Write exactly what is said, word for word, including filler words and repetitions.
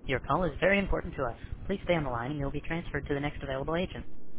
Your call is very important to us. Please stay on the line and you'll be transferred to the next available agent.